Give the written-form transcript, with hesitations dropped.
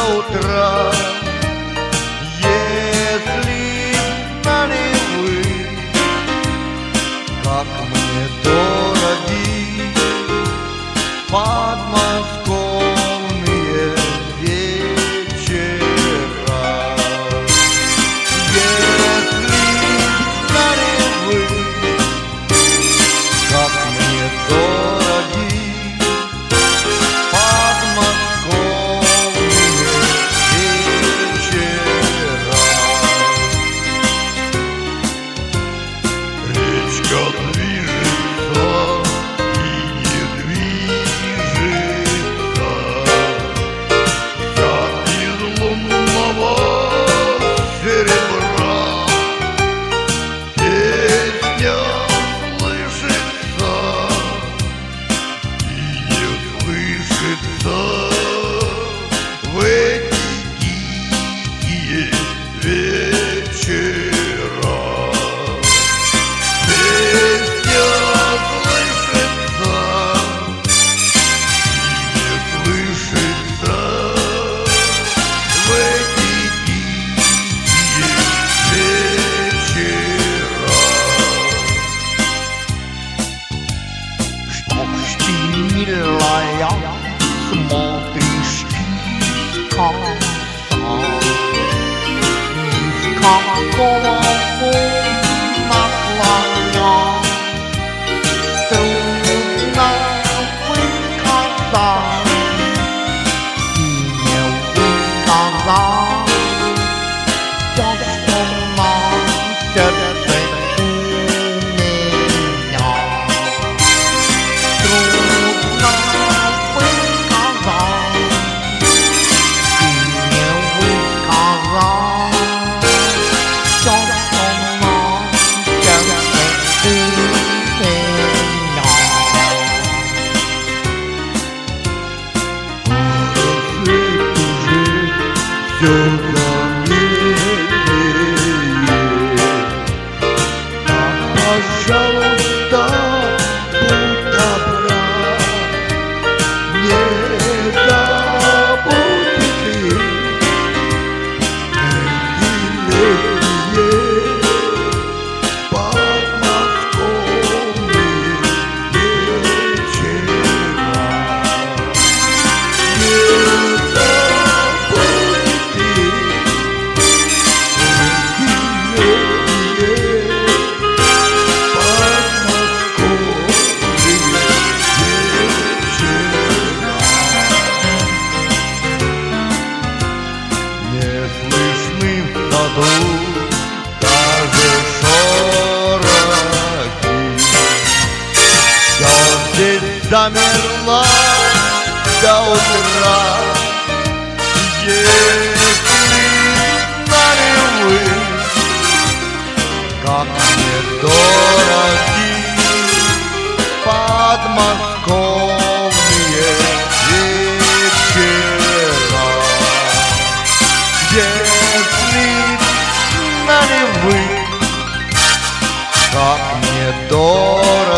до утра. Если знали вы, как мне дороги подмосковные вечера. Если знали вы, как мне дороги подмосковные вечера. Речка движется и не движется, вся из лунного серебра. Песня слышится и не слышится в эти тихие вечера. Песня слышится и не слышится в эти тихие вечера. Что ж ты, милая, смотришь искоса, никакого наклоня. Трудно выказать и не выказать то, что на сердце у меня. Трудно выказать и не выказать то, что на сердце у меня. Все замедленнее, А, пожалуйста, будь добра, не забудьте эти летние подмосковные вечера. Не забудьте эти летние подмосковные вечера. не слышны в саду даже шорохи. Все здесь замерло до утра. Если знали вы, как мне дороги подмосковные вечера. Если знали вы, как мне дороги